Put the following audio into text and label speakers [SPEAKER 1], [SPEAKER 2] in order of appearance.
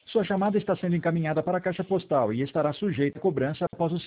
[SPEAKER 1] Sua chamada está sendo encaminhada para a caixa postal e estará sujeita a cobrança após o